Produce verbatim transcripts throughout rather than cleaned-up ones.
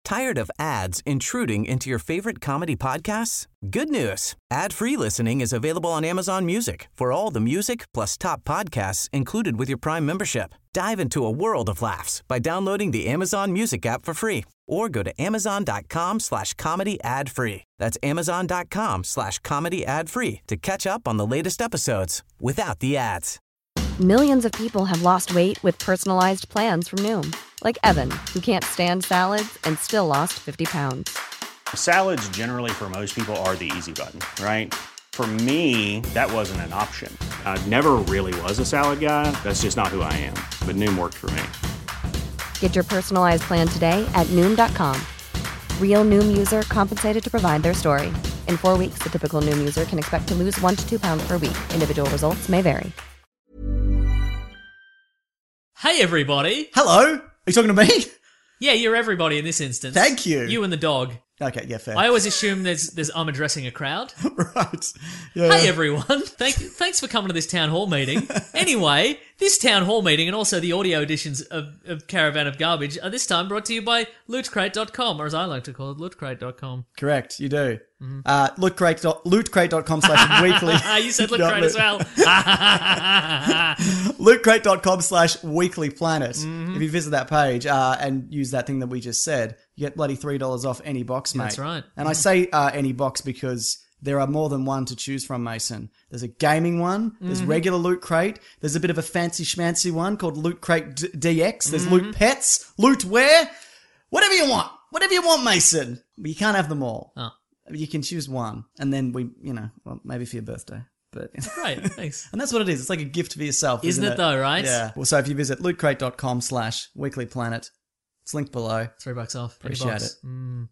Tired of ads intruding into your favorite comedy podcasts? Good news. Ad-free listening is available on Amazon Music for all the music plus top podcasts included with your Prime membership. Dive into a world of laughs by downloading the Amazon Music app for free or go to amazon.com slash comedy ad free. That's amazon.com slash comedy ad free to catch up on the latest episodes without the ads. Millions of people have lost weight with personalized plans from Noom. Like Evan, who can't stand salads and still lost fifty pounds. Salads generally for most people are the easy button, right? For me, that wasn't an option. I never really was a salad guy. That's just not who I am. But Noom worked for me. Get your personalized plan today at Noom dot com. Real Noom user compensated to provide their story. In four weeks, the typical Noom user can expect to lose one to two pounds per week. Individual results may vary. Hey, everybody. Hello. Are you talking to me? Yeah, you're everybody in this instance. Thank you. You and the dog. Okay, yeah, fair. I always assume there's there's I'm addressing a crowd. Right. Yeah. Hey, everyone. Thank, thanks for coming to this town hall meeting. Anyway, this town hall meeting and also the audio editions of, of Caravan of Garbage are this time brought to you by loot crate dot com, or as I like to call it, loot crate dot com. Correct, you do. Mm-hmm. Uh, loot crate dot com slash weekly. You said Loot Crate as well. loot crate dot com slash weekly planet. Mm-hmm. If you visit that page uh, and use that thing that we just said, you get bloody three dollars off any box, mate. That's right. And I say uh, any box because there are more than one to choose from, Mason. There's a gaming one, there's mm-hmm. regular Loot Crate, there's a bit of a fancy schmancy one called Loot Crate D- DX, there's mm-hmm. Loot Pets, Loot Wear, whatever you want. Whatever you want, Mason. But you can't have them all. Oh. You can choose one, and then we, you know, well, maybe for your birthday. But Great, thanks. And that's what it is. It's like a gift for yourself, isn't, isn't it, it? though, right? Yeah. Well, so if you visit loot crate dot com slash weekly planet, it's linked below. Three bucks off. Appreciate box. it. Mm.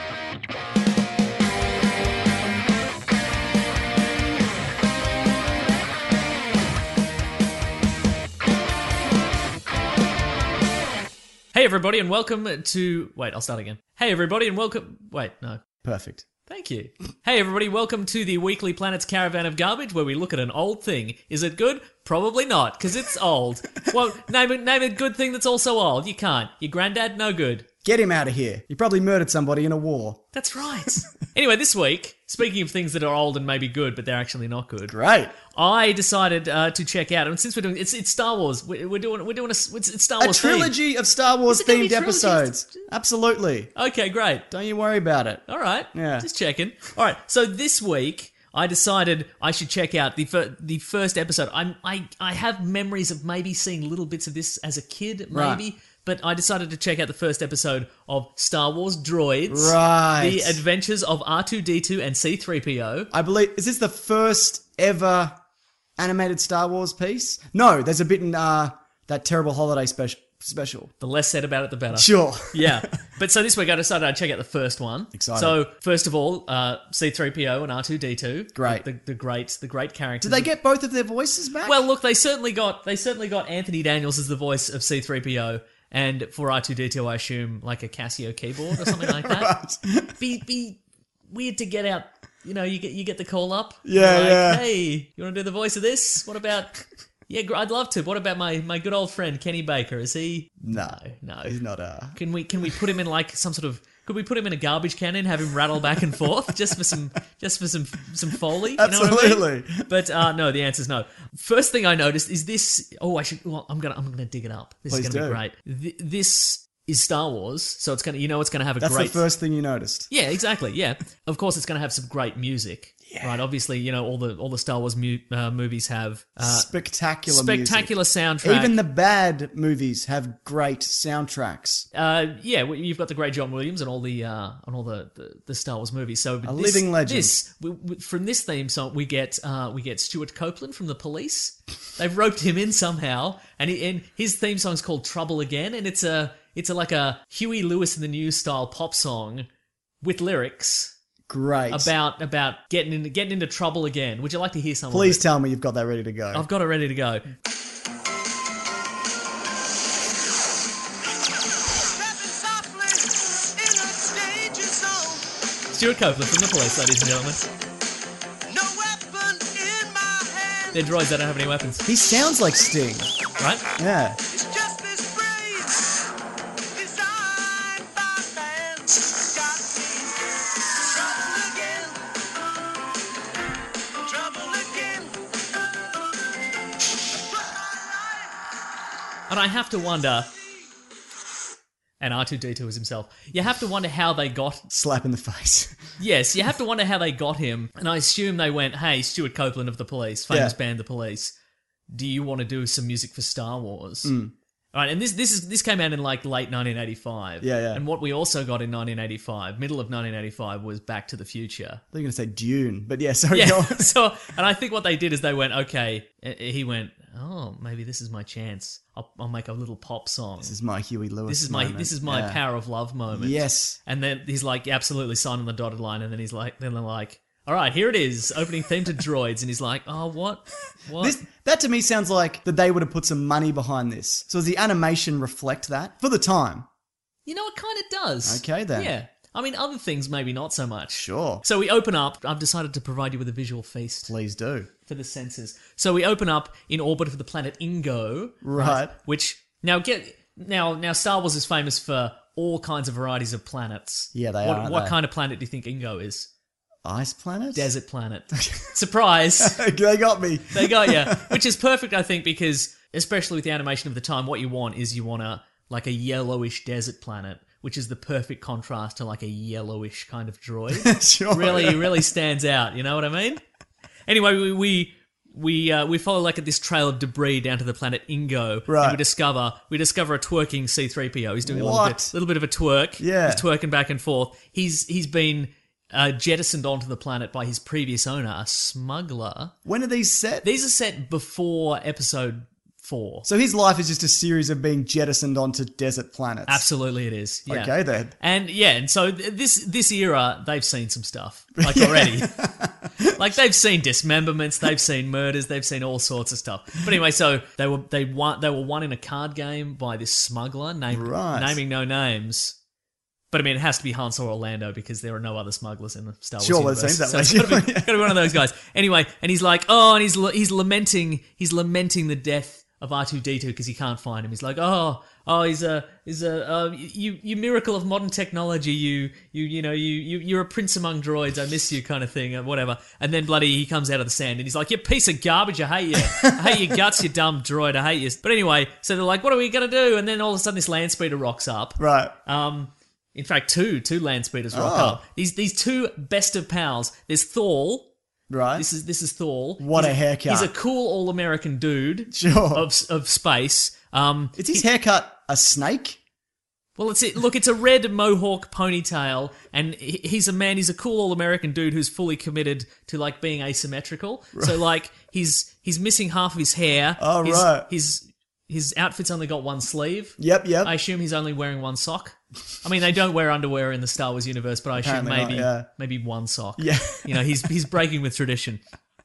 Hey, everybody, and welcome to... Wait, I'll start again. Hey, everybody, and welcome... Wait, no. Perfect. Thank you. Hey, everybody, welcome to the Weekly Planet's Caravan of Garbage, where we look at an old thing. Is it good? Probably not, because it's old. Well, name a, name a good thing that's also old. You can't. Your granddad? No good. Get him out of here. He probably murdered somebody in a war. That's right. Anyway, this week, speaking of things that are old and maybe good, but they're actually not good. Great. I decided uh, to check out, and since we're doing it's it's Star Wars, we're, we're doing we're doing a it's, it's Star A Wars trilogy theme. of Star Wars Is it gonna be themed trilogies? episodes. Absolutely. Okay, great. Don't you worry about it. All right. Yeah. Just checking. All right. So this week, I decided I should check out the fir- the first episode. I'm I I have memories of maybe seeing little bits of this as a kid, maybe. Right. But I decided to check out the first episode of Star Wars Droids. Right. The Adventures of R two D two and C three P O. I believe, is this the first ever animated Star Wars piece? No, there's a bit in uh, that terrible holiday special. Special. The less said about it, the better. Sure. Yeah. But so this week I decided I'd check out the first one. Excited. So first of all, uh, C three P O and R two D two. Great. The, the great, the great characters. Did they get both of their voices back? Well, look, they certainly got they certainly got Anthony Daniels as the voice of C three P O, and for R two D two, I assume like a Casio keyboard or something like that. Right. Be be weird to get out. You know, you get you get the call up. Yeah, like, yeah. Hey, you want to do the voice of this? What about? Yeah, gr- I'd love to. What about my, my good old friend Kenny Baker? Is he? No, no. He's not uh Can we can we put him in like some sort of? Could we put him in a garbage can and have him rattle back and forth just for some just for some some foley? You know what I Absolutely. mean? But uh, no, the answer's no. First thing I noticed is this. Oh, I should. Well, I'm gonna I'm gonna dig it up. This Please is gonna do. be great. Th- this is Star Wars, so it's gonna you know it's gonna have a That's great. the first thing you noticed. Yeah, exactly. Yeah, of course it's gonna have some great music. Yeah. Right. Obviously, you know all the all the Star Wars mu- uh, movies have uh, spectacular, spectacular music. soundtrack. Even the bad movies have great soundtracks. Uh, yeah, well, you've got the great John Williams and all the uh, on all the, the, the Star Wars movies. So A this, living legend. This we, we, from this theme song, we get uh, we get Stuart Copeland from the Police. They've roped him in somehow, and, he, and his theme song's called "Trouble Again," and it's a it's a, like a Huey Lewis and the News style pop song with lyrics. Great. About about getting into getting into trouble again. Would you like to hear some? Please of it? tell me you've got that ready to go. I've got it ready to go. Stuart Copeland from the Police, ladies and gentlemen. No weapon in my hand. They're droids that don't have any weapons. He sounds like Sting. Right? Yeah. It's just this phrase designed by man. got me trouble again. Trouble again. And I have to wonder, and R two D two is himself, you have to wonder how they got, Slap in the face. yes, you have to wonder how they got him. And I assume they went, hey, Stuart Copeland of The Police, famous Yeah. band The Police, do you want to do some music for Star Wars? Mm. All right, and this this is this came out in like late nineteen eighty-five. Yeah, yeah. And what we also got in nineteen eighty-five, middle of nineteen eighty-five, was Back to the Future. I thought you were going to say Dune, but yeah, sorry. Yeah. go on. So, and I think what they did is they went, okay. uh, He went, oh, maybe this is my chance. I'll, I'll make a little pop song. This is my Huey Lewis. This is my moment. this is my Yeah. power of love moment. Yes. And then he's like, absolutely, sign on the dotted line. And then he's like, then they're like, all right, here it is, opening theme to Droids. And he's like, oh, what, what? This, that to me sounds like that they would have put some money behind this. So does the animation reflect that for the time? You know, it kind of does. Okay, then. Yeah. I mean, other things maybe not so much. Sure. So we open up. I've decided to provide you with a visual feast Please do. for the senses. So we open up in orbit of the planet Ingo. Right. Which now get now now Star Wars is famous for all kinds of varieties of planets. Yeah, they what, are, aren't What they? kind of planet do you think Ingo is? Ice planet? Desert planet. Surprise. They got me. They got you. Which is perfect, I think, because especially with the animation of the time, what you want is you want a like a yellowish desert planet, which is the perfect contrast to like a yellowish kind of droid. Sure. really, really stands out. You know what I mean? Anyway, we we we, uh, we follow like this trail of debris down to the planet Ingo, Right. and we discover we discover a twerking C three P O. He's doing a little What? bit, little bit of a twerk. Yeah. He's twerking back and forth. He's he's been uh, jettisoned onto the planet by his previous owner, a smuggler. When are these set? These are set before episode four. So his life is just a series of being jettisoned onto desert planets. Absolutely, it is. Yeah. Okay, then. And yeah, and so th- this this era, they've seen some stuff like already. Like they've seen dismemberments, they've seen murders, they've seen all sorts of stuff. But anyway, so they were they won they were won in a card game by this smuggler named Right. naming no names. But I mean, it has to be Han Solo or Orlando because there are no other smugglers in the Star Wars Sure, well, it universe. seems that so way. it's gotta be, gotta be one of those guys. Anyway, and he's like, oh, and he's he's lamenting he's lamenting the death of R two D two because he can't find him. He's like, oh, oh, he's a, he's a, uh, you, you miracle of modern technology. You, you, you know, you, you, you're a prince among droids. I miss you, kind of thing, or whatever. And then bloody, he comes out of the sand and he's like, you piece of garbage. I hate you. I hate your guts, you dumb droid. I hate you. But anyway, so they're like, what are we gonna do? And then all of a sudden, this land speeder rocks up. Right. Um, in fact, two, two land speeders rock Oh. up. These, these two best of pals. There's Thor. Right. This is this is Thor. What He's a haircut. He's a cool all-American dude. Sure. Of of space. Um, Is his haircut a snake? well, it's it. Look, it's a red mohawk ponytail, and he- he's a man. He's a cool all-American dude who's fully committed to like being asymmetrical. So like he's he's missing half of his hair. Oh, his, right. His his outfit's only got one sleeve. Yep, yep. I assume he's only wearing one sock. I mean, they don't wear underwear in the Star Wars universe, but I assume Apparently not, maybe yeah. maybe one sock. Yeah. You know, he's he's breaking with tradition.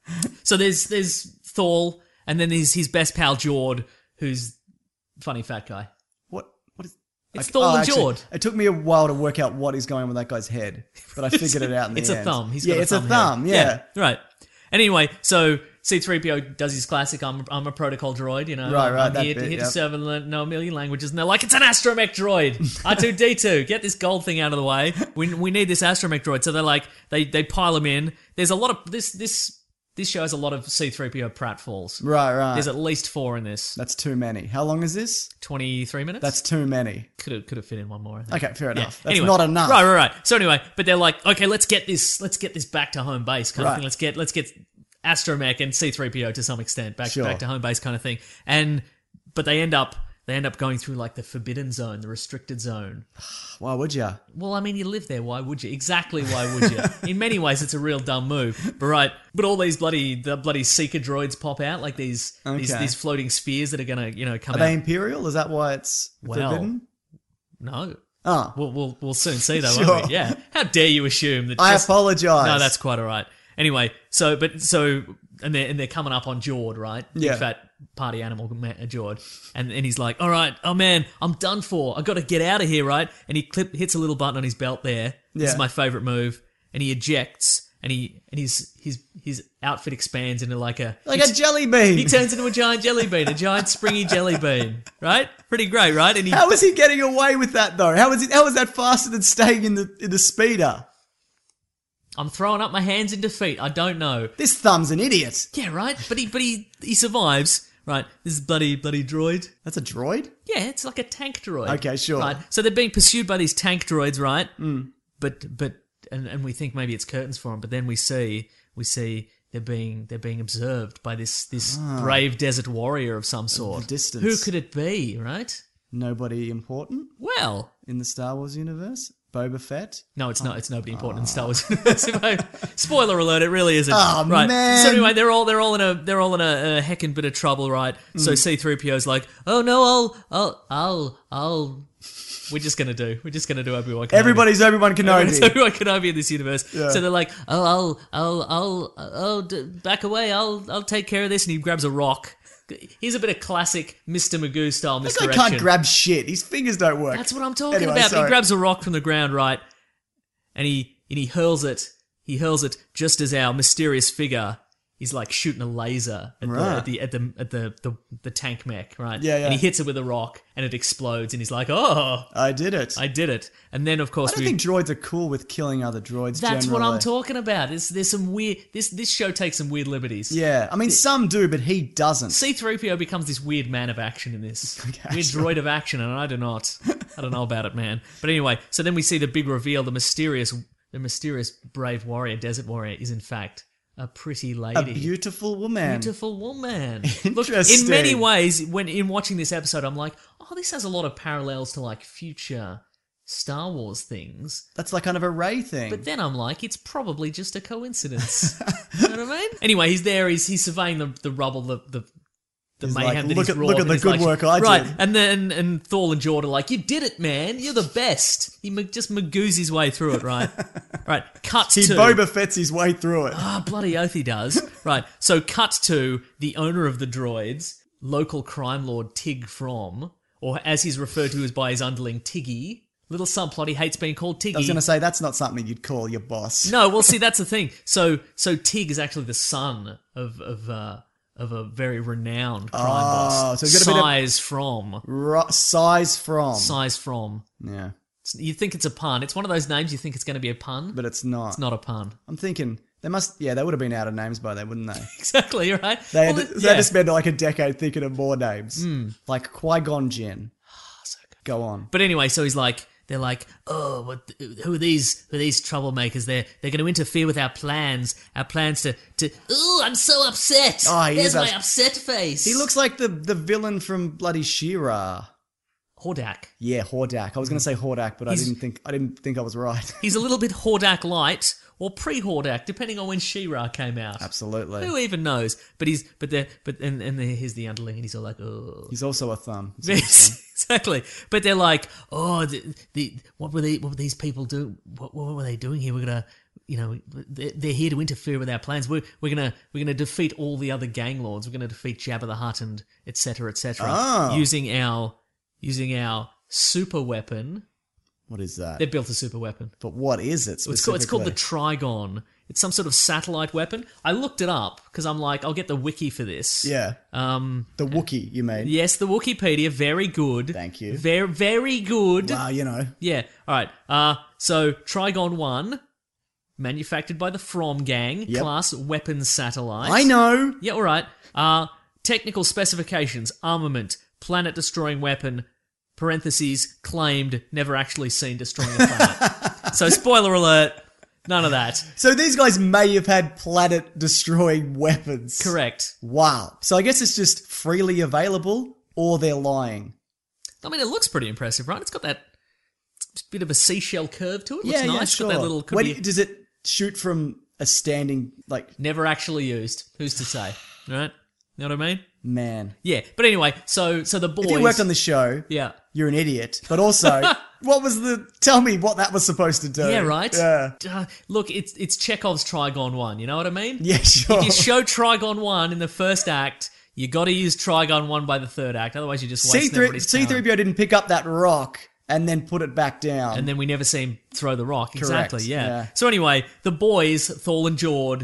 So there's there's Thor, and then there's his best pal Jord, who's funny fat guy. What? What is? It's I- Thor and actually, Jord. It took me a while to work out what is going on with that guy's head, but I figured it out in the It's end. a thumb. He's yeah, got a it's thumb a thumb. head. Yeah. right. And anyway, so C three P O does his classic. I'm I'm a protocol droid. You know, Right, I'm, right, I'm that here, to- bit, here to yep. serve and learn, know a million languages. And they're like, it's an astromech droid. R two D two, get this gold thing out of the way. We we need this astromech droid. So they're like, they they pile him in. There's a lot of this this this show has a lot of C three P O pratfalls. Right, right. There's at least four in this. That's too many. How long is this? twenty-three minutes. That's too many. could have could have fit in one more. I think. Okay, fair Yeah. enough. That's Anyway, not enough. Right, right, right. So anyway, but they're like, okay, let's get this, let's get this back to home base kind of Right. thing. Let's get, let's get Astromech and C three P O to some extent back Sure. back to home base kind of thing. And but they end up they end up going through like the forbidden zone, the restricted zone. Why would you? Well, I mean, you live there. Why would you? Exactly. Why would you? In many ways, it's a real dumb move. But right, but all these bloody the bloody seeker droids pop out like these these, Okay. these floating spheres that are gonna you know come Are out. they Imperial? Is that why it's Well, forbidden? No. Oh, We'll, we'll we'll soon see though, Sure. won't we? Yeah. How dare you assume that? I just- apologize. No, that's quite all right. Anyway, so but so and they're and they're coming up on Jord, right? Big Yeah. fat party animal ma- Jord, and and he's like, all right, oh man, I'm done for. I got to get out of here, right? And he clip hits a little button on his belt there. This Yeah. is my favorite move, and he ejects. and he and his his his outfit expands into like a Like a jelly bean. He turns into a giant jelly bean, a giant springy jelly bean, right? Pretty great, right? And he How is he getting away with that though? How is it? How is that faster than staying in the in the speeder? I'm throwing up my hands in defeat. I don't know. This thumb's an idiot. Yeah, right. But he but he he survives. Right, this is bloody bloody droid. That's a droid? Yeah, it's like a tank droid. Okay, sure. Right, so they're being pursued by these tank droids, right? Mm. But but and, and we think maybe it's curtains for them, but then we see we see they're being they're being observed by this this brave desert warrior of some sort. distance. Who could it be? Right? Nobody important Well, in the Star Wars universe? Boba Fett? no, it's not. It's nobody important in Star Wars universe. Spoiler alert! It really isn't. Oh, right. man. So anyway, they're all they're all in a they're all in a, a heckin' bit of trouble, right? So C three P O's like, oh no, I'll I'll I'll I'll. We're just gonna do. We're just gonna do Obi Wan Kenobi. Everybody's Obi-Wan Everyone's Kenobi. Obi Wan Kenobi in this universe. So they're like, oh, I'll I'll I'll I'll d- back away. I'll I'll take care of this. And he grabs a rock. Here's a bit of classic Mister Magoo style This guy misdirection. can't grab shit. His fingers don't work. That's what I'm talking Anyway, about. But sorry. he grabs a rock from the ground, right? And he and he hurls it. He hurls it just as our mysterious figure is like shooting a laser at, Right. the, at the at the at the, the the tank mech, right? Yeah, yeah. And he hits it with a rock, and it explodes, and he's like, "Oh, I did it. I did it!" And then, of I course, don't we. think droids are cool with killing other droids. That's what generally. I'm talking about. There's, there's some weird. This this show takes some weird liberties. Yeah, I mean some do, but he doesn't. C three P O becomes this weird man of action in this. Okay, weird sure. droid of action, and I do not. I don't know about it, man. But anyway, so then we see the big reveal. The mysterious, the mysterious brave warrior, desert warrior, is in fact a pretty A lady. beautiful woman. Beautiful woman. Look, in Interesting. many ways, when in watching this episode, I'm like, oh, this has a lot of parallels to like future Star Wars things. That's like kind of a Rey thing. But then I'm like, it's probably just a coincidence. You know what I mean? Anyway, he's there. He's he's surveying the, the rubble, the the, the He's mayhem like, that "Look he's at- wrought. look at and the he's good like, work I right. did." And then and Thor and Jord are like, you did it, man. You're the best. He ma- just magoos his way through it, right? Right. Cut he to Boba Fett's his way through it. Ah, bloody oath he does. Right. So cut to the owner of the droids, local crime lord Tig From, or as he's referred to as by his underling, Tiggy. Little subplot, he hates being called Tiggy. I was going to say that's not something you'd call your boss. No, well, see, that's the thing. So, so Tig is actually the son of of uh, of a very renowned crime boss. so he's got a bit of- Size from Ro- size from. size from. Yeah, It's- You think it's a pun? It's one of those names you think it's going to be a pun, but it's not. it's not a pun. I'm thinking they must. Yeah, they would have been out of names by then, wouldn't they? Exactly, right? They had, Well, to, it- they had yeah. to spend like a decade thinking of more names, like Qui-Gon Jinn. Go on. But anyway, so he's like, they're like, oh, what, who are these? Who are these troublemakers? They're they're going to interfere with our plans. Our plans to to. Oh, I'm so upset. Oh, he There's is my ups- upset face. He looks like the the villain from bloody She-Ra. Hordak. Yeah, Hordak. I was going to say Hordak, but I He's- didn't think I didn't think I was right. He's a little bit Hordak light or pre-Hordak, depending on when She-Ra came out. Absolutely. Who even knows? But he's but there but and and here's the underling, and he's all like, oh. He's also a thumb. It's Yes, interesting. exactly. But they're like, oh, the, the what were they? What were these people do? What, what were they doing here? We're gonna, you know, they're, they're here to interfere with our plans. We're we're gonna we're gonna defeat all the other gang lords. We're gonna defeat Jabba the Hutt and et cetera, et cetera, Oh. using our using our super weapon. What is that? They built a super weapon. But what is it It's called, it's called the specifically? Trigon. It's some sort of satellite weapon. I looked it up because I'm like, I'll get the wiki for this. Yeah. Um. The Wookiee, you mean? Yes, the Wikipedia. Very good. Thank you. Very, very good. Wow, you know. Yeah. All right. Uh, so Trigon one, manufactured by the From Gang, Yep. class weapons satellite. I know. Yeah. All right. Uh, technical specifications: armament, planet-destroying weapon. Parentheses claimed, never actually seen destroying a planet. So spoiler alert. None of that. So these guys may have had planet-destroying weapons. Correct. Wow. So I guess it's just freely available, or they're lying. I mean, it looks pretty impressive, right? It's got that bit of a seashell curve to it. It looks yeah, nice. yeah, It's sure. got that little. Could When- be does it shoot from a standing, like, never actually used. Who's to say? Right? You know what I mean? man? Yeah. But anyway, so so the boys. If you worked on the show, Yeah. you're an idiot. But also, what was the? Tell me what that was supposed to do. Yeah, right? Yeah. Uh, look, it's it's Chekhov's Trigon one, you know what I mean? Yeah, sure. If you show Trigon one in the first act, you got to use Trigon one by the third act, otherwise you're just C wasting three everybody's C three talent. P O didn't pick up that rock and then put it back down. And then we never see him throw the rock. Exactly, yeah. yeah. So anyway, the boys, Thor and Jord.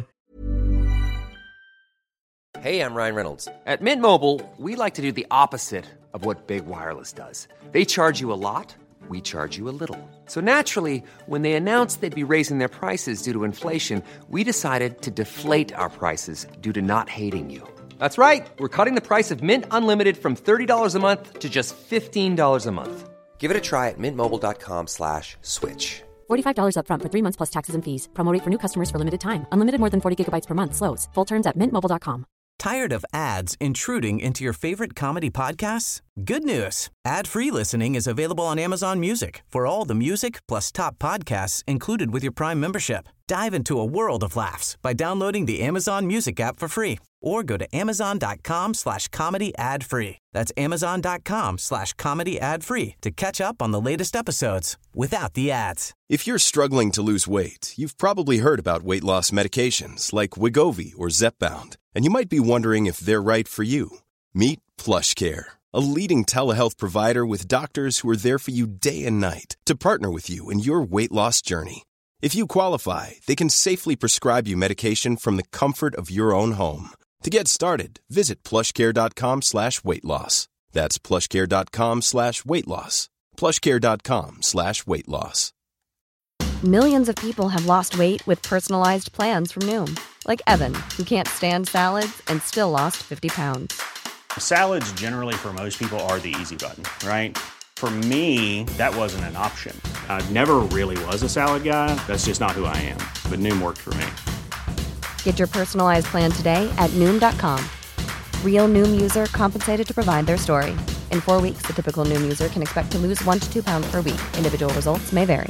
Hey, I'm Ryan Reynolds. At Mint Mobile, we like to do the opposite of what Big Wireless does. They charge you a lot, we charge you a little. So naturally, when they announced they'd be raising their prices due to inflation, we decided to deflate our prices due to not hating you. That's right. We're cutting the price of Mint Unlimited from thirty dollars a month to just fifteen dollars a month. Give it a try at mintmobile.com slash switch. forty-five dollars up front for three months plus taxes and fees. Promo rate for new customers for limited time. Unlimited more than forty gigabytes per month. Slows full terms at mint mobile dot com. Tired of ads intruding into your favorite comedy podcasts? Good news. Ad-free listening is available on Amazon Music for all the music plus top podcasts included with your Prime membership. Dive into a world of laughs by downloading the Amazon Music app for free or go to amazon.com slash comedy ad free. That's amazon.com slash comedy ad free to catch up on the latest episodes without the ads. If you're struggling to lose weight, you've probably heard about weight loss medications like Wegovy or Zepbound, and you might be wondering if they're right for you. Meet PlushCare, a leading telehealth provider with doctors who are there for you day and night to partner with you in your weight loss journey. If you qualify, they can safely prescribe you medication from the comfort of your own home. To get started, visit plushcare.com slash weight loss. That's plushcare.com slash weight loss. plushcare.com slash weight loss. Millions of people have lost weight with personalized plans from Noom. Like Evan, who can't stand salads and still lost fifty pounds. Salads generally for most people are the easy button, right? For me, that wasn't an option. I never really was a salad guy. That's just not who I am. But Noom worked for me. Get your personalized plan today at Noom dot com. Real Noom user compensated to provide their story. In four weeks, the typical Noom user can expect to lose one to two pounds per week. Individual results may vary.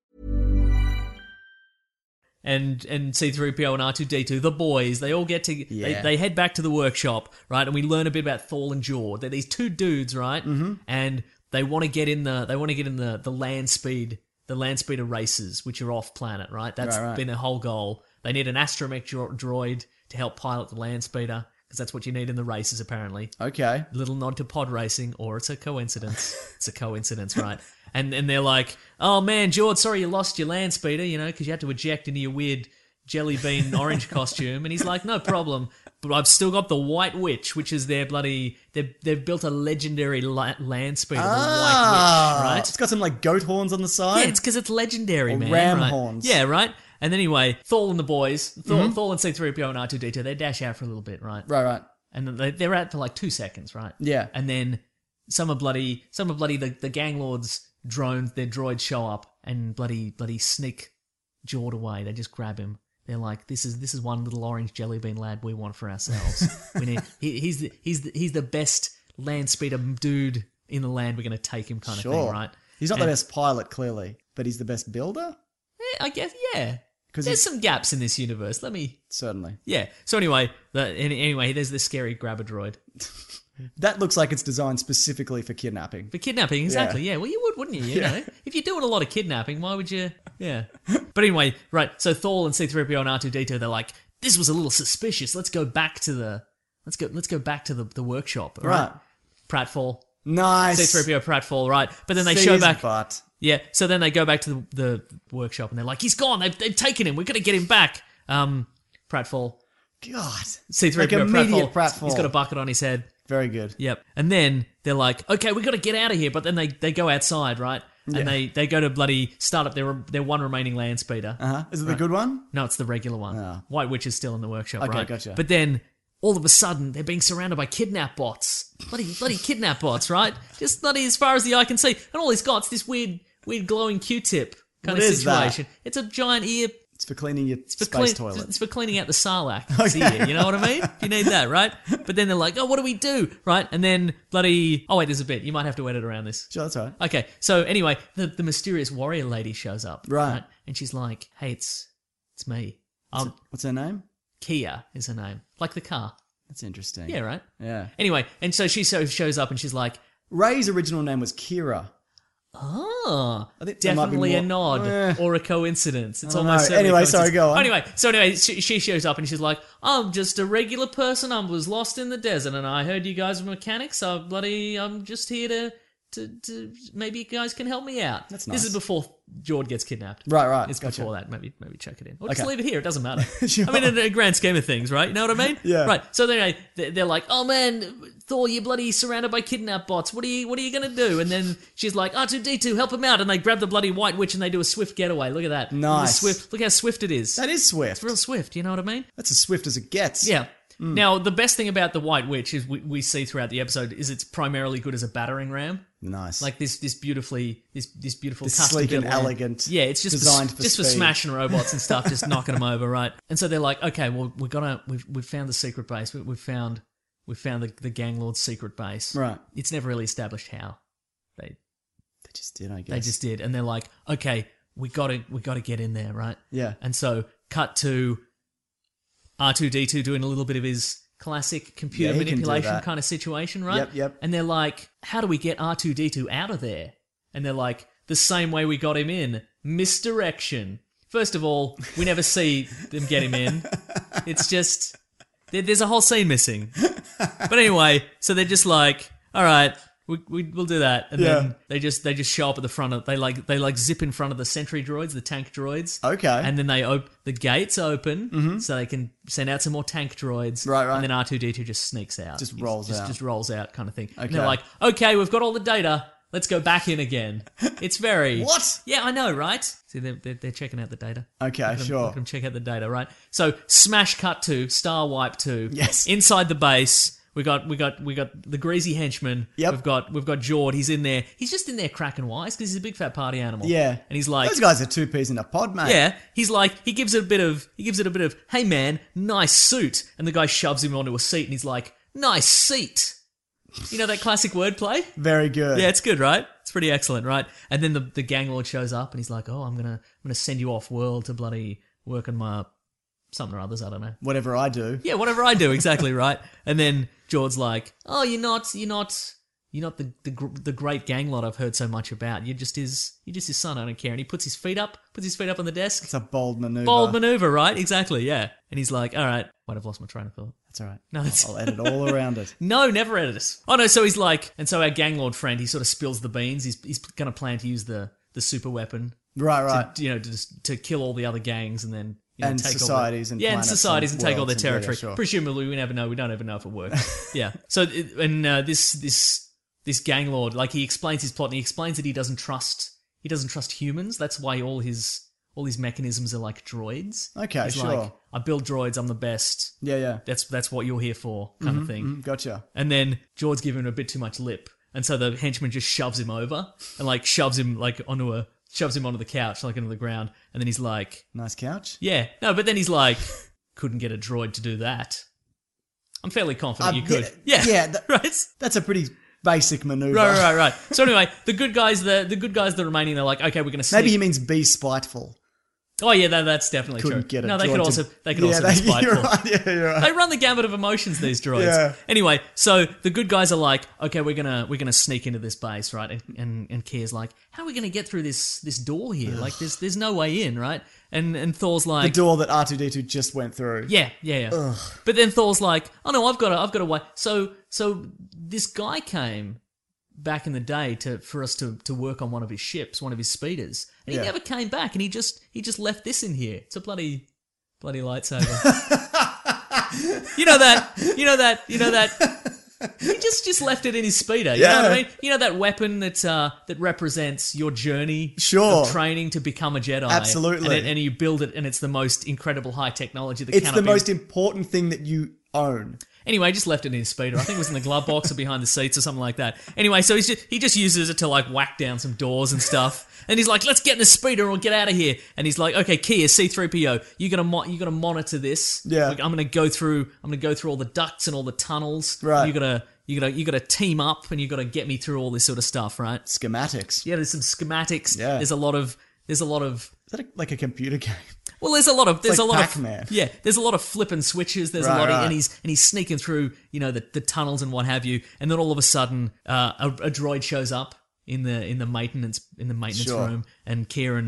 And and C three P O and R two D two, the boys, they all get to, Yeah. they, they head back to the workshop, right? And we learn a bit about Thor and Jord. They're these two dudes, right? Mm-hmm. And they want to get in the, they want to get in the, the land speed, the land speeder races, which are off planet, right? That's Right, right. been their whole goal. They need an astromech dro- droid to help pilot the land speeder, because that's what you need in the races, apparently. Okay. Little nod to pod racing, or it's a coincidence. It's a coincidence, right? And and they're like, oh man, George, sorry you lost your land speeder, you know, because you had to eject into your weird jelly bean orange costume. And he's like, no problem, but I've still got the White Witch, which is their bloody, they've, they've built a legendary la- land speeder, the White Ah, Witch, right? It's got some like goat horns on the side. Yeah, it's because it's legendary, Or man. ram right? horns. Yeah, right? And anyway, Thor and the boys, Thor, Mm-hmm. Thor and C three P O and R two D two, they dash out for a little bit, right? Right, right. And then they, they're out for like two seconds, right? Yeah. And then some of bloody, some of bloody the, the gang lords drones, their droids show up and bloody bloody sneak Jord away. They just grab him. They're like, this is this is one little orange jelly bean lad we want for ourselves. we need he, he's the, he's the, he's the best land speeder dude in the land. We're going to take him, kind Sure. of thing, right? He's not And- the best pilot, clearly, but he's the best builder? Eh, I guess, yeah. 'Cause There's he's- some gaps in this universe. Let me, Certainly. yeah. So anyway, the, any- anyway, there's this scary grabber droid. That looks like it's designed specifically for kidnapping. For kidnapping, exactly. Yeah. Well, you would, wouldn't you? You Yeah. know, if you're doing a lot of kidnapping, why would you? Yeah. But anyway, right. So Thor and C three P O and R two D two, they're like, this was a little suspicious. Let's go back to the. Let's go. Let's go back to the, the workshop. all Right. Pratfall. Nice. C three P O Pratfall. Right. But then they See show his back. butt. Yeah. So then they go back to the, the workshop and they're like, he's gone. They've they've taken him. We've got to get him back. Um, Pratfall. God. C three P O Like immediate Pratfall. Pratfall. He's got a bucket on his head. Very good. Yep. And then they're like, okay, we got to get out of here. But then they, they go outside, right? And Yeah. they, they go to bloody start up their their one remaining land speeder. Uh-huh. Is it the good one? No, it's the regular one. Ah. White Witch is still in the workshop, Okay, right? gotcha. But then all of a sudden they're being surrounded by kidnap bots. Bloody bloody kidnap bots, right? Just bloody as far as the eye can see. And all he's got is this weird weird glowing Q-tip kind What of is that? situation. It's a giant ear. It's for cleaning your It's for, space clean, toilet. it's for cleaning out the Sarlacc. It's ear, you know what I mean? You need that, right? But then they're like, oh, what do we do? Right? And then bloody... Oh, wait, there's a bit. You might have to edit around this. Sure, that's all right. Okay, so anyway, the, the mysterious warrior lady shows up. Right. And she's like, hey, it's it's me. Um, What's her name? Kia is her name. Like the car. That's interesting. Yeah, right? Yeah. Anyway, and so she so shows up and she's like, Ray's original name was Kira. oh, I think there might be definitely a more- nod Eh. or a coincidence. It's I don't almost know. certainly a Anyway, sorry, coincidence. go on. Anyway, so anyway, she, she shows up and she's like, I'm just a regular person. I was lost in the desert and I heard you guys were mechanics. So bloody, I'm just here to to, to maybe you guys can help me out. That's This nice. is before Jord gets kidnapped. Right, right. It's Gotcha. before that. Maybe maybe check it in. Or just Okay. leave it here. It doesn't matter. Sure. I mean, in a grand scheme of things, right? You know what I mean? Yeah. Right. So anyway, they- they're like, "Oh man, Thor, you're bloody surrounded by kidnap bots. What are you What are you gonna do?" And then she's like, "R two D two, help him out!" And they grab the bloody White Witch and they do a swift getaway. Look at that. Nice. The swift. Look how swift it is. That is swift. It's real swift. You know what I mean? That's as swift as it gets. Yeah. Mm. Now, the best thing about the White Witch is we, we see throughout the episode is it's primarily good as a battering ram. Nice. Like this, this beautifully, this, this beautiful, This custom sleek and built ram. elegant, Yeah, it's just designed for, for just for speed. smashing robots and stuff, just knocking them over, right? And so they're like, okay, well, we're gonna, we've we've found the secret base. We, we've found, we've found the, the gang lord's secret base. Right. It's never really established how they They just did, I guess. they just did, and they're like, okay, we got to we got to get in there, right? Yeah. And so cut to R two D two doing a little bit of his classic computer Yeah, he can do manipulation that. kind of situation, right? Yep, yep. And they're like, how do we get R two D two out of there? And they're like, the same way we got him in, misdirection. First of all, we never see them get him in. It's just, there, there's a whole scene missing. But anyway, so they're just like, all right, we, we, we'll do that. And Yeah. then they just they just show up at the front of, they like they like zip in front of the sentry droids, the tank droids. Okay. And then they op- the gates open so they can send out some more tank droids. Right, right. And then R two D two just sneaks out. Just He's- rolls just, out. Just rolls out kind of thing. And Okay. they're like, okay, we've got all the data. Let's go back in again. It's very... What? Yeah, I know, right? See, they're, they're, they're checking out the data. Okay, Look at them- sure. Look at them check out the data, right? So, smash cut to, star wipe to. Yes. Inside the base, we got we got we got the greasy henchman. Yep. We've got we've got Jord. He's in there. He's just in there cracking wise because he's a big fat party animal. Yeah. And he's like, Those guys are two peas in a pod, mate. yeah, he's like, he gives it a bit of, he gives it a bit of, hey man, nice suit. And the guy shoves him onto a seat and he's like, nice seat. You know that classic wordplay? Very good. Yeah, it's good, right? It's pretty excellent, right? And then the, the gang lord shows up and he's like, oh, I'm gonna, I'm gonna send you off world to bloody work on my something or others, I don't know. Whatever I do. Yeah, whatever I do, exactly, right? And then Jord's like, oh, you're not, you're not, you're not the, the gr- the great gang lord I've heard so much about. You're just his, you're just his son, I don't care. And he puts his feet up, puts his feet up on the desk. It's a bold maneuver. Bold maneuver, right? Exactly, yeah. And he's like, all right, wait, I've lost my train of thought. That's all right. No, it's- I'll edit all around it. No, never edit it. Oh no, so he's like, and so our gang lord friend, he sort of spills the beans. He's he's going to plan to use the the super weapon, Right, right. to, you know, to just, to kill all the other gangs and then you know, And take societies all and the, yeah, and planets societies and and take all their worlds and- yeah, yeah, territory. sure. Presumably, we never know. We don't ever know if it works. Yeah. So it- and uh, this this this gang lord, like he explains his plot and he explains that he doesn't trust he doesn't trust humans. That's why all his all his mechanisms are like droids. Okay, He's sure. like, I build droids. I'm the best. Yeah, yeah. That's that's what you're here for, kind of thing. Mm, gotcha. And then George's giving him a bit too much lip, and so the henchman just shoves him over and like shoves him like onto a shoves him onto the couch, like onto the ground. And then he's like, Nice couch. "Yeah, no," but then he's like, "Couldn't get a droid to do that." I'm fairly confident Um, you could. yeah, Yeah, yeah, that- right. That's a pretty basic maneuver. Right, right, right, right. So anyway, the good guys, the the good guys, the remaining, they're like, okay, we're gonna sneak. Maybe he means be spiteful. Oh yeah, that, that's definitely Couldn't true. get a no, they droid could to- also they could Yeah, also they- be spiteful. You're right. Yeah, you're right. They run the gamut of emotions, these droids. Yeah. Anyway, so the good guys are like, okay, we're gonna we're gonna sneak into this base, right? And and, and Kier's like, how are we gonna get through this this door here? Like, there's there's no way in, right? And and Thor's The like, door that R two D two just went through. yeah, yeah, yeah. But then Thor's like, oh no, I've got to I've got to wait. So so this guy came back in the day to for us to to work on one of his ships, one of his speeders, and he Yeah. never came back, and he just he just left this in here. It's a bloody bloody lightsaber. You know that. You know that. You know that. He just just left it in his speeder. You know what I Yeah. mean? You know that weapon that uh, that represents your journey Sure. of training to become a Jedi. Absolutely. And, it, and you build it, and it's the most incredible high technology that It's cannot the be. most important thing that you own. Anyway, he just left it in his speeder. I think it was in the glove box or behind the seats or something like that. Anyway, so he's just, he just uses it to like whack down some doors and stuff. And he's like, "Let's get in the speeder or get out of here." And he's like, "Okay, Kia, C three P O, you gotta mo- you gotta monitor this. Yeah. Like, I'm gonna go through I'm gonna go through all the ducts and all the tunnels. Right. You gotta you gotta you gotta team up and you gotta get me through all this sort of stuff, right? Schematics. Yeah, there's some schematics. Yeah. There's a lot of there's a lot of Is that a, like a computer game? well, there's a lot of there's like a lot Pac-Man. of yeah, there's a lot of flipping switches. There's Right, a lot of right. and he's and he's sneaking through you know the, the tunnels and what have you. And then all of a sudden, uh, a, a droid shows up in the in the maintenance in the maintenance Sure. room, and Kieran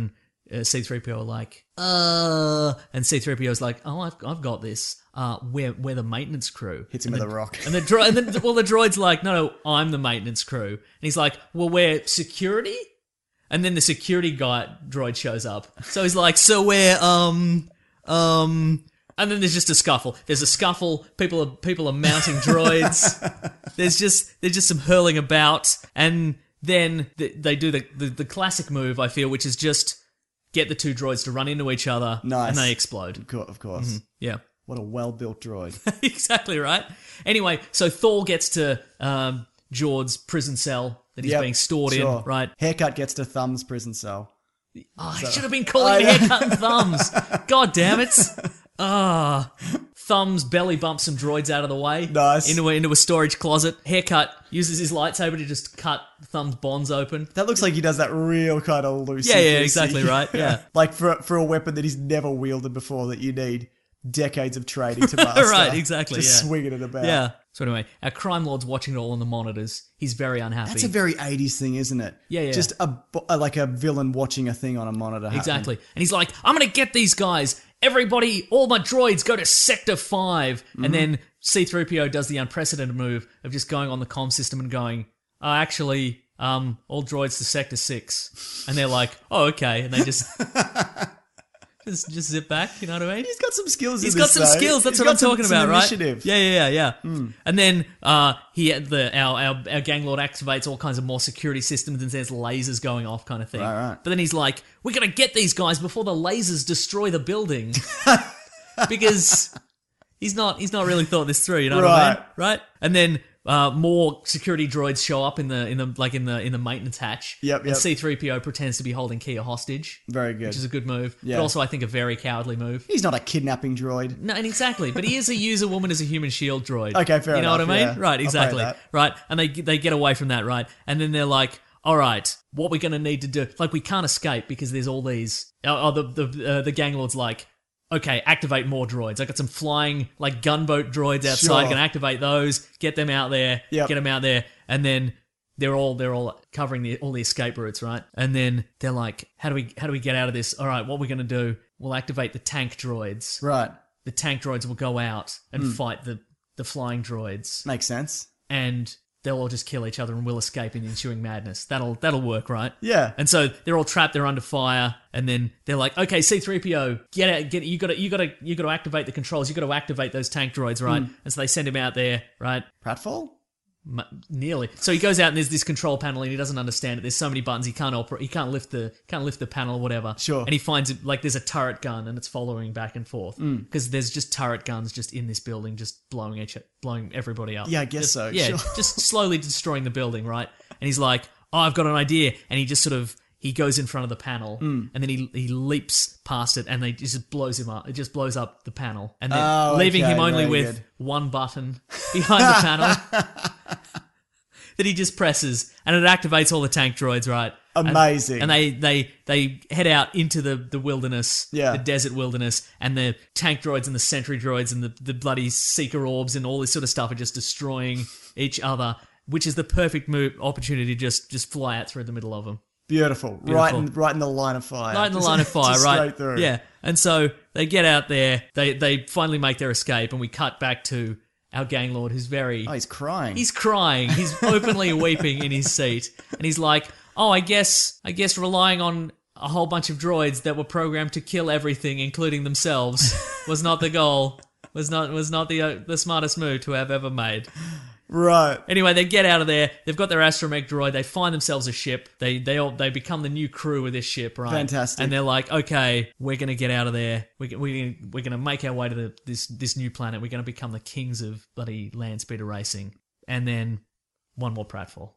uh, C three P O are like, uh, and C three P O's like, oh, I've, I've got this. Uh, we're, we're the maintenance crew. Hits him and with the, a rock. And the dro- and then, well, the droid's like, no, no, I'm the maintenance crew. And he's like, well, we're security? And then the security guy droid shows up. So he's like, so we're, um, um, and then there's just a scuffle. There's a scuffle. People are, people are mounting droids. There's just, there's just some hurling about. And then they, they do the, the, the classic move, I feel, which is just get the two droids to run into each other. Nice. And they explode. Of course. Of course. Mm-hmm. Yeah. What a well-built droid. Exactly right. Anyway, so Thor gets to um, Jord's prison cell that he's Yep, being stored sure. in, right? Haircut gets to Thumb's prison cell. Oh, I should have been calling him Haircut and Thumbs. God damn it. Ah. Thumbs belly bumps some droids out of the way. Nice. Into a, into a storage closet. Haircut uses his lightsaber to just cut Thumb's bonds open. That looks like he does that real kind of loosey. Yeah, yeah, exactly right, yeah. Like for for a weapon that he's never wielded before that you need decades of training to master. Right, exactly, Just yeah. swinging it about. Yeah. So anyway, our crime lord's watching it all on the monitors. He's very unhappy. That's a very eighties thing, isn't it? Yeah, yeah. Just a, bo- a like a villain watching a thing on a monitor. happening. Exactly. And he's like, I'm going to get these guys. Everybody, all my droids, go to Sector five. Mm-hmm. And then C three P O does the unprecedented move of just going on the comm system and going, oh, actually, um, all droids to Sector six. And they're like, oh, okay. And they just... Just, just zip back, you know what I mean? He's got some skills. He's in got this, some though. skills. That's He's what I'm got some- talking some about, right? initiative. Yeah, yeah, yeah, yeah. Mm. And then uh, he the our, our our gang lord activates all kinds of more security systems and there's lasers going off, kind of thing. Right, right. But then he's like, "We gotta get these guys before the lasers destroy the building," because he's not he's not really thought this through. You know what I mean? Right. Right? And then. Uh, more security droids show up in the in the like in the in the maintenance hatch. Yep, And yep. C three P O pretends to be holding Kia hostage. Very good. Which is a good move, Yeah. but also I think a very cowardly move. He's not a kidnapping droid. No, and exactly, but he is a user woman as a human shield droid. Okay, fair You know enough, what I mean? yeah. Right, I'll pay exactly. that. Right, and they they get away from that, right? And then they're like, all right, what we're going to need to do, like we can't escape because there's all these. Oh, oh, the the uh, the gang lord's like, okay, activate more droids. I got some flying like gunboat droids outside. Sure. Gonna activate those. Get them out there. Yep. Get them out there, and then. They're all they're all covering the all the escape routes, right? And then they're like, how do we how do we get out of this? All right, what we're gonna do? We'll activate the tank droids. Right. The tank droids will go out and Hmm. fight the the flying droids, Makes sense. and they'll all just kill each other, and we'll escape in the ensuing madness. That'll that'll work, right? Yeah. And so they're all trapped. They're under fire, and then they're like, "Okay, C three P O, get out! Get you got to you got to you got to activate the controls. You got to activate those tank droids, right?" Hmm. And so they send him out there, right? Pratfall? M- nearly. So he goes out and there's this control panel and he doesn't understand it. There's so many buttons he can't operate. He can't lift the can't lift the panel or whatever. Sure. And he finds it like there's a turret gun and it's following back and forth Mm. because there's just turret guns just in this building, just blowing each blowing everybody up. Yeah, I guess Just- so, Yeah, sure. just slowly destroying the building, right? And he's like, "Oh, I've got an idea," and he just sort of. He goes in front of the panel, Mm. and then he he leaps past it, and they it just blows him up. It just blows up the panel, and then Oh, leaving okay, him only very with good. one button behind the panel that he just presses, and it activates all the tank droids, right? And- Amazing. And, they they they head out into the, the wilderness, Yeah. the desert wilderness, and the tank droids and the sentry droids and the, the bloody seeker orbs and all this sort of stuff are just destroying each other, which is the perfect move opportunity to just just fly out through the middle of them. Beautiful. Beautiful. Right in right in the line of fire. Right in the Just- line of fire, just right? Straight through. Yeah. And so they get out there, they they finally make their escape, and we cut back to our gang lord who's very Oh, he's crying. He's crying. He's openly weeping in his seat. And he's like, "Oh, I guess I guess relying on a whole bunch of droids that were programmed to kill everything, including themselves, was not the goal. Was not was not the uh, the smartest move to have ever made." Right. Anyway, they get out of there. They've got their astromech droid. They find themselves a ship. They they all they become the new crew of this ship, right? Fantastic. And they're like, okay, we're gonna get out of there. We we we're gonna make our way to the, this this new planet. We're gonna become the kings of bloody land speeder racing. And then one more pratfall.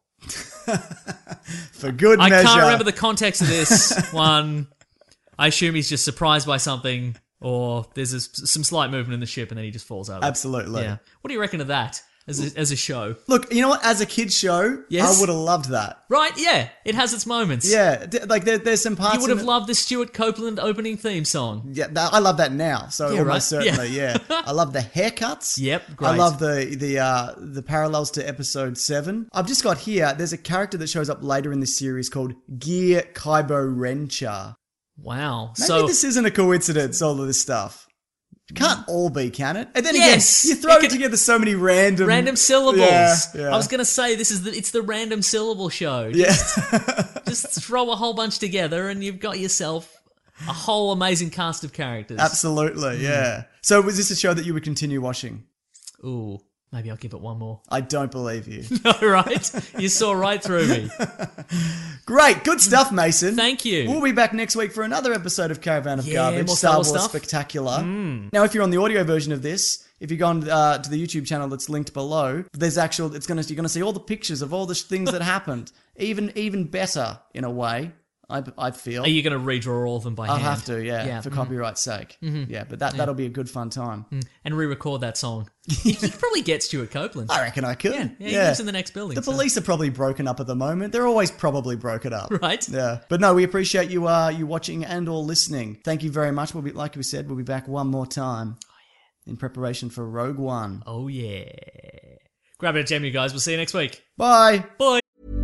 For good I measure. can't remember the context of this one. I assume he's just surprised by something, or there's a, some slight movement in the ship, and then he just falls over. Absolutely. Yeah. What do you reckon of that as a, as a show? Look, you know what? As a kid's show, Yes? I would have loved that. Right? Yeah. It has its moments. Yeah, d- like there, there's some parts. You would in have it- loved the Stuart Copeland opening theme song. Yeah, that, I love that now. So Yeah, almost right? certainly, yeah. Yeah. I love the haircuts. Yep, great. I love the the uh, the parallels to episode seven. I've just got here. There's a character that shows up later in this series called Gear Kaibo Rencha. Wow. Maybe so this isn't a coincidence, all of this stuff. It can't all be, can it? And then Yes, again, you throw it can- together so many random... random syllables. Yeah, yeah. I was going to say this is the, it's the random syllable show. Yeah. Just throw a whole bunch together and you've got yourself a whole amazing cast of characters. Absolutely, yeah. So was this a show that you would continue watching? Ooh, maybe I'll give it one more. I don't believe you. No, right? You saw right through me. Great, good stuff, Mason. Thank you. We'll be back next week for another episode of Caravan of Yeah, Garbage, more Star Star Wars Wars stuff. Spectacular. Now, if you're on the audio version of this, if you go on uh, to the YouTube channel that's linked below, there's actual. It's gonna you're gonna see all the pictures of all the sh- things that happened. Even even better in a way. I, I feel. Are you going to redraw all of them by I'll hand? have to, yeah, Yeah, for mhm. copyright's sake. Yeah, but that that'll be a good fun time. And re-record that song. you, you could probably get Stuart Copeland. I reckon I could. Yeah, yeah, he lives in the next building. The so- police are probably broken up at the moment. They're always probably broken up. Right. Yeah. But no, we appreciate you uh you watching and or listening. Thank you very much. We'll be like we said, we'll be back one more time. Oh yeah. In preparation for Rogue One. Oh, yeah. Grab it at Jam, you guys. We'll see you next week. Bye. Bye.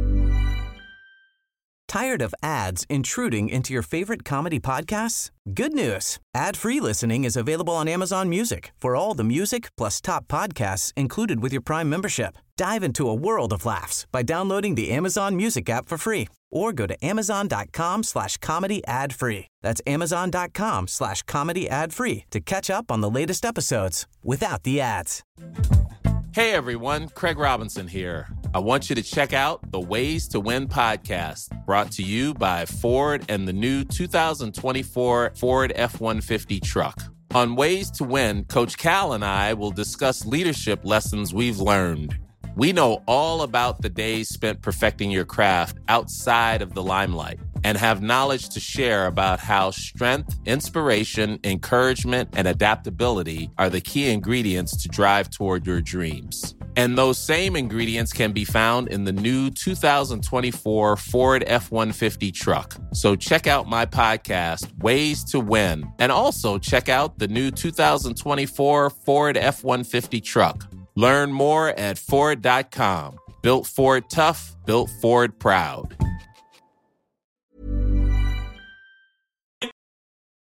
Tired of ads intruding into your favorite comedy podcasts? Good news. Ad-free listening is available on Amazon Music for all the music plus top podcasts included with your Prime membership. Dive into a world of laughs by downloading the Amazon Music app for free or go to amazon.com slash comedy ad free. That's amazon.com slash comedy ad free to catch up on the latest episodes without the ads. Hey everyone, Craig Robinson here. I want you to check out the Ways to Win podcast, brought to you by Ford and the new two thousand twenty-four Ford F one fifty truck. On Ways to Win, Coach Cal and I will discuss leadership lessons we've learned. We know all about the days spent perfecting your craft outside of the limelight and have knowledge to share about how strength, inspiration, encouragement, and adaptability are the key ingredients to drive toward your dreams. And those same ingredients can be found in the new two thousand twenty-four Ford F one fifty truck. So check out my podcast, Ways to Win, and also check out the new two thousand twenty-four Ford F one fifty truck. Learn more at Ford dot com. Built Ford tough, built Ford proud.